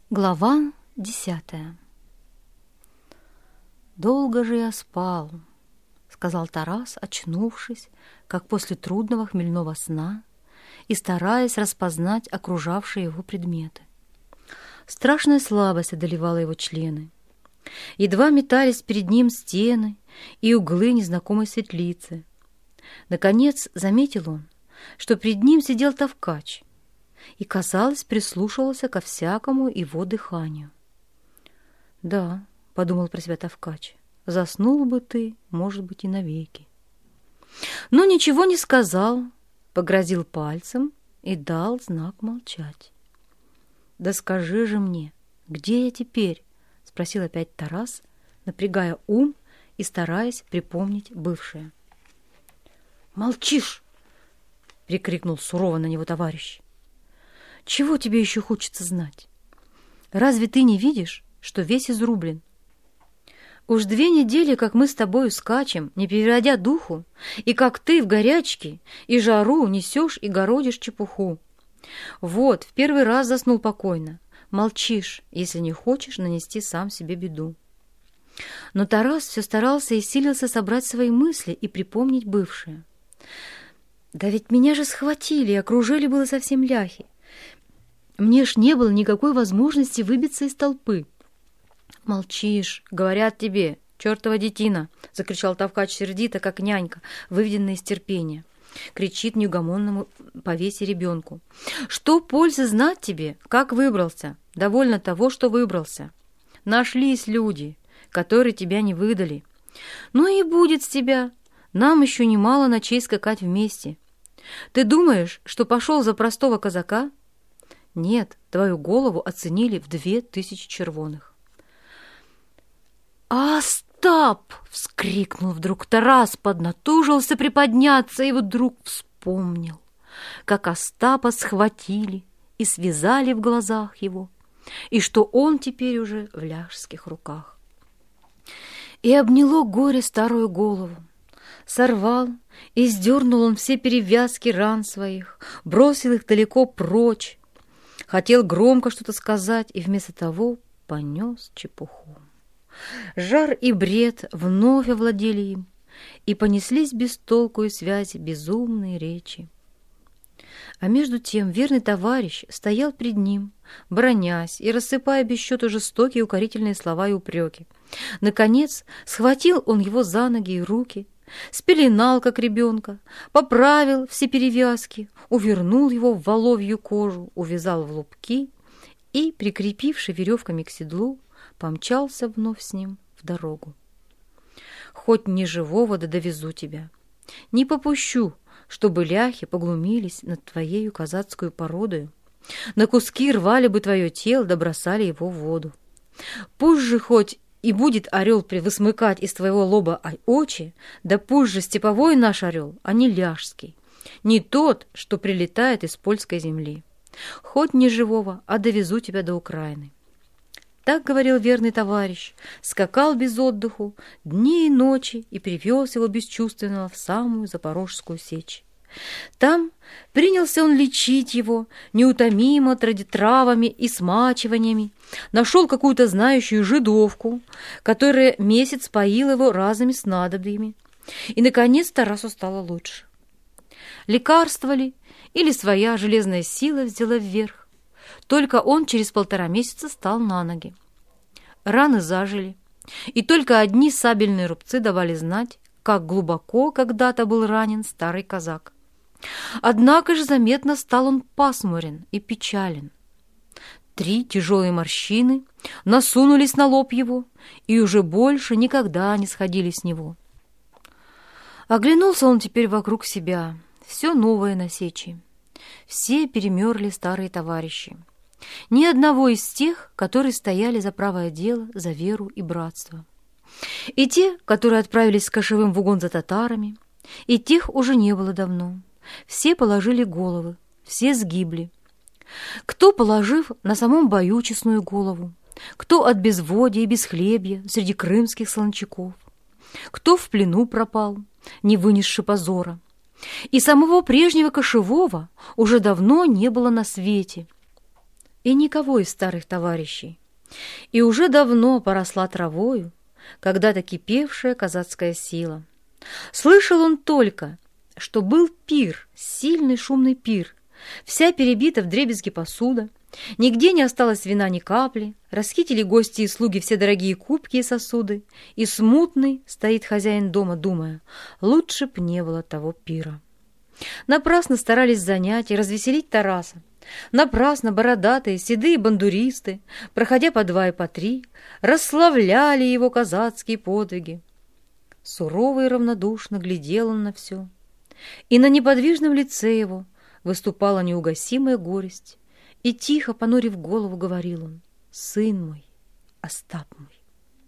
Глава 10. «Долго же я спал», — сказал Тарас, очнувшись, как после трудного хмельного сна, и стараясь распознать окружавшие его предметы. Страшная слабость одолевала его члены. Едва метались перед ним стены и углы незнакомой светлицы. Наконец заметил он, что перед ним сидел Тавкач, и, казалось, прислушивался ко всякому его дыханию. «Да», — подумал про себя Тавкач, — «заснул бы ты, может быть, и навеки». Но ничего не сказал, погрозил пальцем и дал знак молчать. «Да скажи же мне, где я теперь?» — спросил опять Тарас, напрягая ум и стараясь припомнить бывшее. «Молчишь!» — прикрикнул сурово на него товарищ. «Чего тебе еще хочется знать? Разве ты не видишь, что весь изрублен? Уж 2 недели, как мы с тобою скачем, не переводя духу, и как ты в горячке и жару несешь и городишь чепуху. Вот, в первый раз заснул покойно. Молчишь, если не хочешь нанести сам себе беду». Но Тарас все старался и силился собрать свои мысли и припомнить бывшее. «Да ведь меня же схватили и окружили было совсем ляхи. Мне ж не было никакой возможности выбиться из толпы». «Молчишь, говорят тебе, чертова детина!» — закричал Тавкач сердито, как нянька, выведенная из терпения. Кричит неугомонному повесе ребенку. «Что пользы знать тебе, как выбрался? Довольно того, что выбрался. Нашлись люди, которые тебя не выдали. Ну и будет с тебя. Нам еще немало ночей скакать вместе. Ты думаешь, что пошел за простого казака? Нет, твою голову оценили в 2000 червоных». «Остап!» — вскрикнул вдруг Тарас, поднатужился приподняться и вдруг вспомнил, как Остапа схватили и связали в глазах его, и что он теперь уже в ляжских руках. И обняло горе старую голову. Сорвал и сдернул он все перевязки ран своих, бросил их далеко прочь, хотел громко что-то сказать и вместо того понес чепуху. Жар и бред вновь овладели им, и понеслись без толку и связи безумные речи. А между тем верный товарищ стоял пред ним, бранясь и рассыпая без счету жестокие укорительные слова и упреки. Наконец схватил он его за ноги и руки, спеленал, как ребенка, поправил все перевязки, увернул его в воловью кожу, увязал в лупки и, прикрепивши веревками к седлу, помчался вновь с ним в дорогу. «Хоть ни живого да довезу тебя. Не попущу, чтобы ляхи поглумились над твоею казацкую породою. На куски рвали бы твое тело да бросали его в воду. Пусть же хоть и будет орел высмыкать из твоего лоба очи, да пусть же степовой наш орел, а не ляжский, не тот, что прилетает из польской земли. Хоть ни живого, а довезу тебя до Украины». Так говорил верный товарищ, скакал без отдыху дни и ночи и привез его бесчувственного в самую Запорожскую сечь. Там принялся он лечить его неутомимо травами и смачиваниями, нашел какую-то знающую жидовку, которая месяц поила его разными снадобьями, и, наконец, Тарасу стало лучше. Лекарствовали, или своя железная сила взяла вверх, только он через 1,5 месяца стал на ноги. Раны зажили, и только одни сабельные рубцы давали знать, как глубоко когда-то был ранен старый казак. Однако же заметно стал он пасмурен и печален. 3 тяжелые морщины насунулись на лоб его и уже больше никогда не сходили с него. Оглянулся он теперь вокруг себя, все новое на сечи. Все перемерли старые товарищи. Ни одного из тех, которые стояли за правое дело, за веру и братство. И те, которые отправились с кошевым в угон за татарами, и тех уже не было давно. Все положили головы, все сгибли. Кто, положив на самом бою честную голову, кто от безводья и бесхлебья среди крымских солончаков, кто в плену пропал, не вынесши позора. И самого прежнего кошевого уже давно не было на свете. и никого из старых товарищей, и уже давно поросла травою когда-то кипевшая казацкая сила. Слышал он только, что был пир, сильный шумный пир, вся перебита вдребезги посуда, нигде не осталось вина ни капли, расхитили гости и слуги все дорогие кубки и сосуды, и смутный стоит хозяин дома, думая, лучше б не было того пира. Напрасно старались занять и развеселить Тараса. Напрасно бородатые, седые бандуристы, проходя по два и по три, расславляли его казацкие подвиги. Сурово и равнодушно глядел он на все, и на неподвижном лице его выступала неугасимая горесть, и тихо, понурив голову, говорил он: «Сын мой, Остап мой».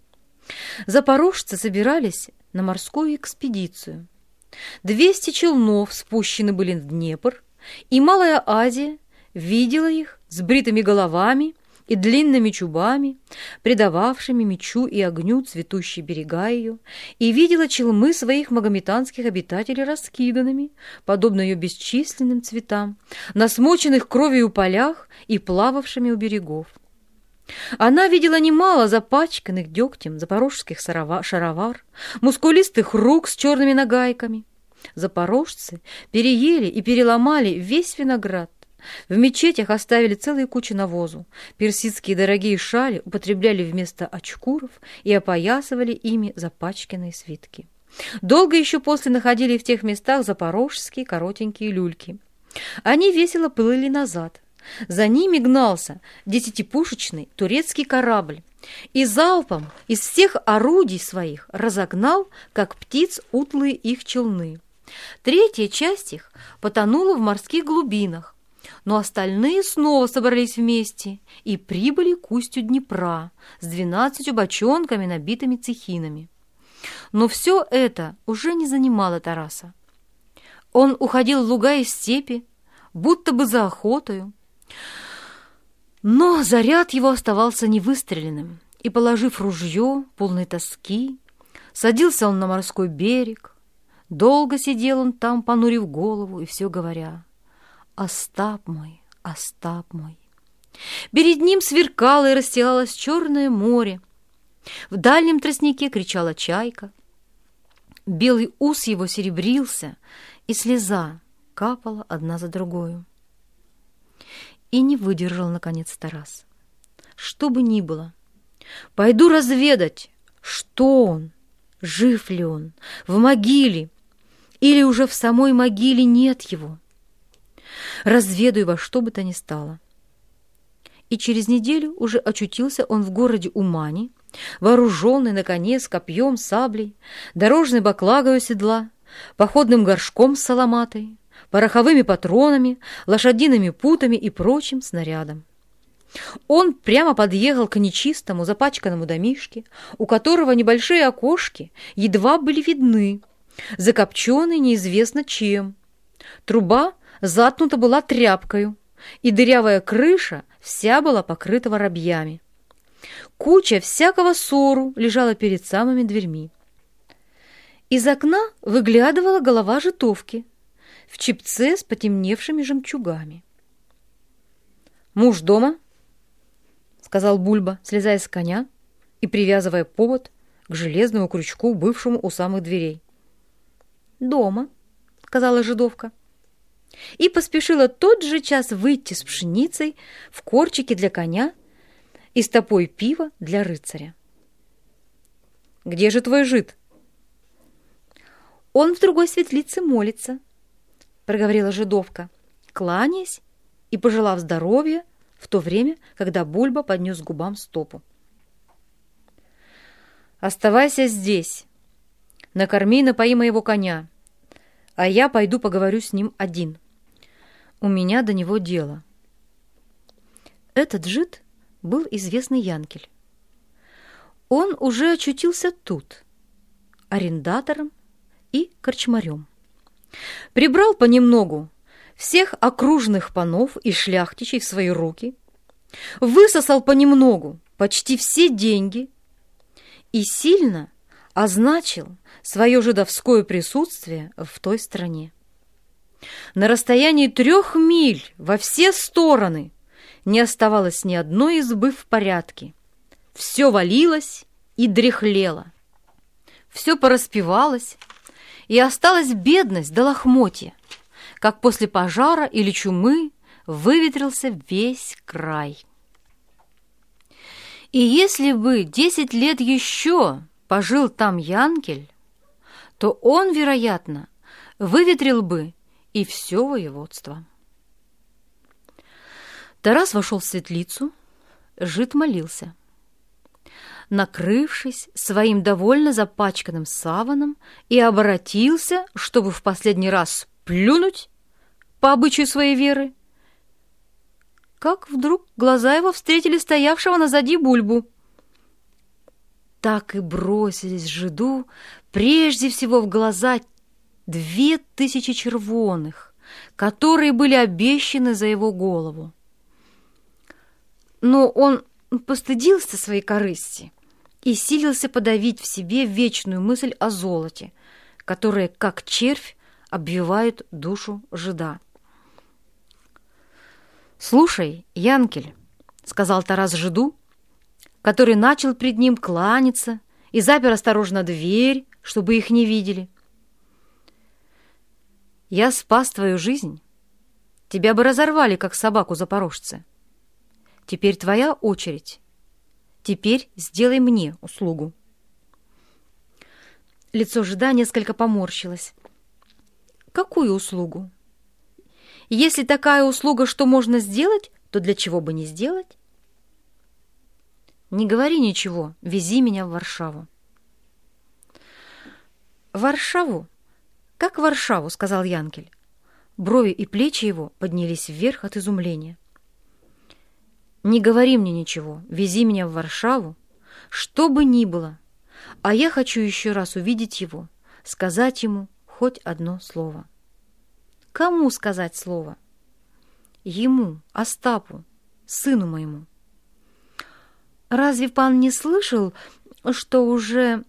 Запорожцы собирались на морскую экспедицию. 200 челнов спущены были в Днепр, и Малая Азия видела их с бритыми головами и длинными чубами, придававшими мечу и огню цветущие берега ее, и видела челмы своих магометанских обитателей раскиданными, подобно ее бесчисленным цветам, на смоченных кровью полях и плававшими у берегов. Она видела немало запачканных дегтем запорожских шаровар, мускулистых рук с черными нагайками. Запорожцы переели и переломали весь виноград. В мечетях оставили целые кучи навозу. Персидские дорогие шали употребляли вместо очкуров и опоясывали ими запачканные свитки. Долго еще после находили в тех местах запорожские коротенькие люльки. Они весело плыли назад. За ними гнался 10-пушечный турецкий корабль и залпом из всех орудий своих разогнал, как птиц, утлые их челны. Третья часть их потонула в морских глубинах, но остальные снова собрались вместе и прибыли к устью Днепра с 12 бочонками, набитыми цехинами. Но все это уже не занимало Тараса. Он уходил в луга и степи, будто бы за охотою, но заряд его оставался невыстреленным, и, положив ружье, полной тоски, садился он на морской берег. Долго сидел он там, понурив голову, и все говоря: «Остап мой, Остап мой». Перед ним сверкало и расстилалось черное море. В дальнем тростнике кричала чайка. Белый ус его серебрился, и слеза капала одна за другою. И не выдержал, наконец, Тарас. Что бы ни было, пойду разведать, что он, жив ли он, в могиле, или уже в самой могиле нет его. Разведаю во что бы то ни стало. И через неделю уже очутился он в городе Умани, вооруженный на коне с копьем, саблей, дорожной баклагой у седла, походным горшком с соломатой, пороховыми патронами, лошадиными путами и прочим снарядом. Он прямо подъехал к нечистому запачканному домишке, у которого небольшие окошки едва были видны, закопченные неизвестно чем. Труба заткнута была тряпкою, и дырявая крыша вся была покрыта воробьями. Куча всякого сору лежала перед самыми дверьми. Из окна выглядывала голова житовки в чепце с потемневшими жемчугами. «Муж дома?» — сказал Бульба, слезая с коня и привязывая повод к железному крючку, бывшему у самых дверей. «Дома», — сказала жидовка, и поспешила тот же час выйти с пшеницей в корчике для коня и стопой пива для рыцаря. «Где же твой жид?» «Он в другой светлице молится», — проговорила жидовка, кланяясь и пожелав здоровья в то время, когда Бульба поднес к губам стопу. «Оставайся здесь, накорми и напои моего коня, а я пойду поговорю с ним один. У меня до него дело». Этот жид был известный Янкель. Он уже очутился тут, арендатором и корчмарем. Прибрал понемногу всех окружных панов и шляхтичей в свои руки, высосал понемногу почти все деньги и сильно означил свое жидовское присутствие в той стране. На расстоянии 3 миль во все стороны не оставалось ни одной избы в порядке. Все валилось и дряхлело. Все пораспевалось, и осталась бедность до лохмотья, как после пожара или чумы выветрился весь край. И если бы 10 лет еще пожил там Янкель, то он, вероятно, выветрил бы и все воеводство. Тарас вошел в светлицу, жид молился. Накрывшись своим довольно запачканным саваном, и обратился, чтобы в последний раз плюнуть по обычаю своей веры, как вдруг глаза его встретили стоявшего назади Бульбу. Так и бросились жиду прежде всего в глаза 2000 червоных, которые были обещаны за его голову. Но он постыдился своей корысти и силился подавить в себе вечную мысль о золоте, которая, как червь, обвивает душу жида. «Слушай, Янкель», — сказал Тарас жиду, который начал пред ним кланяться и запер осторожно дверь, чтобы их не видели. «Я спас твою жизнь. Тебя бы разорвали, как собаку запорожцы. Теперь твоя очередь. Теперь сделай мне услугу». Лицо жида несколько поморщилось. «Какую услугу? Если такая услуга, что можно сделать, то для чего бы не сделать?» «Не говори ничего, вези меня в Варшаву». «Варшаву? Как Варшаву?» — сказал Янкель. Брови и плечи его поднялись вверх от изумления. «Не говори мне ничего, вези меня в Варшаву, что бы ни было, а я хочу еще раз увидеть его, сказать ему хоть одно слово». «Кому сказать слово?» «Ему, Остапу, сыну моему». «Разве пан не слышал, что уже...»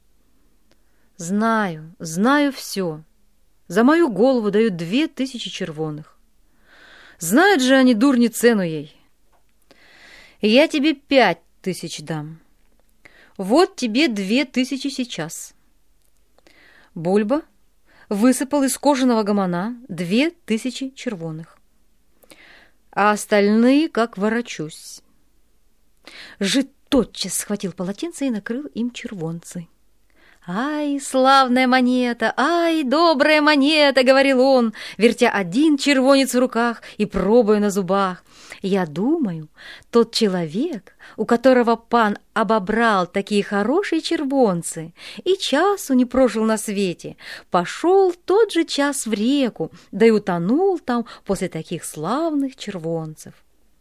«Знаю, знаю все. За мою голову дают 2000 червоных. Знают же они, дурни, цену ей. Я тебе 5000 дам. Вот тебе 2000 сейчас». Бульба высыпал из кожаного гамана 2000 червоных. А остальные как ворочусь. Жид тотчас схватил полотенце и накрыл им червонцы. «Ай, славная монета! Ай, добрая монета!» — говорил он, вертя один червонец в руках и пробуя на зубах. «Я думаю, тот человек, у которого пан обобрал такие хорошие червонцы и часу не прожил на свете, пошел тот же час в реку, да и утонул там после таких славных червонцев».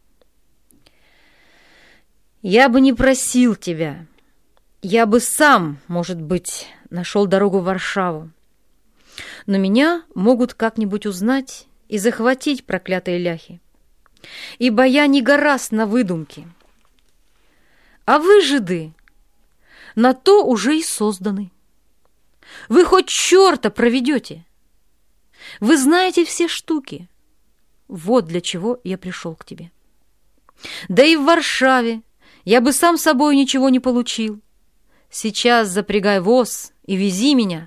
«Я бы не просил тебя. Я бы сам, может быть, нашел дорогу в Варшаву. Но меня могут как-нибудь узнать и захватить, проклятые ляхи. Ибо я не гораст на выдумки. А вы, жиды, на то уже и созданы. Вы хоть черта проведете. Вы знаете все штуки. Вот для чего я пришел к тебе. Да и в Варшаве я бы сам собой ничего не получил. Сейчас запрягай воз и вези меня».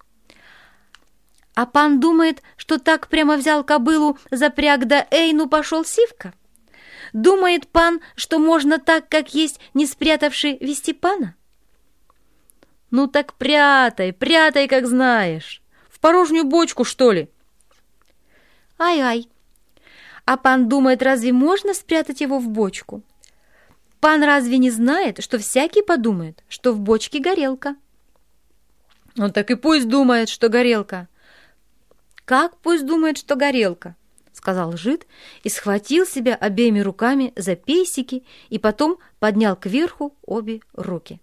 «А пан думает, что так прямо взял кобылу, запряг да Эйну пошел сивка? Думает пан, что можно так, как есть, не спрятавши вести пана?» «Ну так прятай, прятай, как знаешь. В порожнюю бочку, что ли?» «Ай-ай, а пан думает, разве можно спрятать его в бочку? Пан разве не знает, что всякий подумает, что в бочке горелка?» «Ну так и пусть думает, что горелка». «Как пусть думает, что горелка?» — сказал жид и схватил себя обеими руками за пейсики и потом поднял кверху обе руки.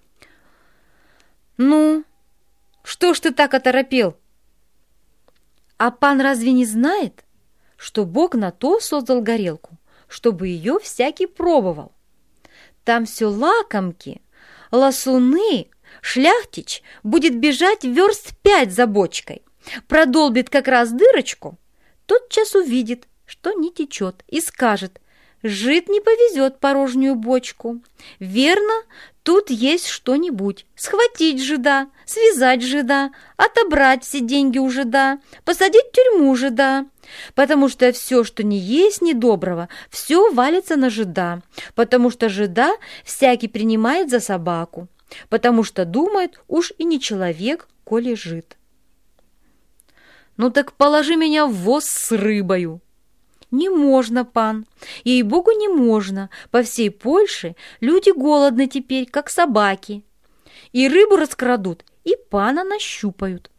«Ну, что ж ты так оторопел? А пан разве не знает, что Бог на то создал горелку, чтобы ее всякий пробовал? Там все лакомки, ласуны, шляхтич будет бежать верст 5 за бочкой, продолбит как раз дырочку, тотчас увидит, что не течет, и скажет: жид не повезет порожнюю бочку. Верно, тут есть что-нибудь. Схватить жида, связать жида, отобрать все деньги у жида, посадить в тюрьму жида. Потому что все, что не есть недоброго, все валится на жида. Потому что жида всякий принимает за собаку. Потому что думает, уж и не человек, коли жид. Ну так положи меня в воз с рыбою. Не можно, пан, ей-богу, не можно. По всей Польше люди голодны теперь, как собаки. И рыбу раскрадут, и пана нащупают.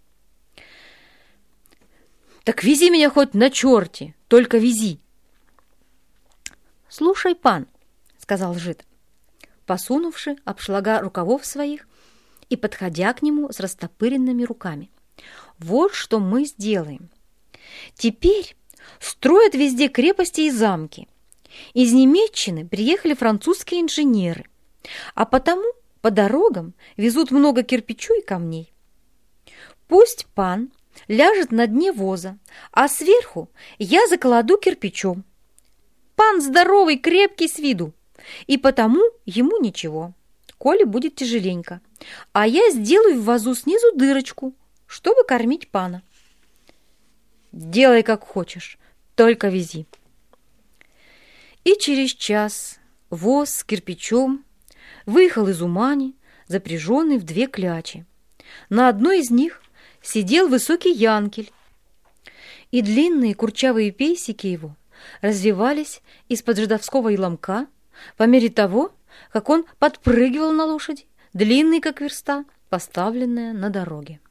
Так вези меня хоть на черте, только вези. Слушай, пан, сказал жид, посунувши обшлага рукавов своих и подходя к нему с растопыренными руками. Вот что мы сделаем. Теперь строят везде крепости и замки. Из Немеччины приехали французские инженеры, а потому по дорогам везут много кирпичу и камней. Пусть пан ляжет на дне воза, а сверху я закладу кирпичом. Пан здоровый, крепкий с виду, и потому ему ничего, коли будет тяжеленько, а я сделаю в вазу снизу дырочку, чтобы кормить пана. Делай, как хочешь, только вези. И через час воз с кирпичом выехал из Умани, запряженный в 2 клячи. На одной из них сидел высокий янкель, и длинные курчавые пейсики его развивались из-под жидовского иломка по мере того, как он подпрыгивал на лошади, длинный, как верста, поставленная на дороге.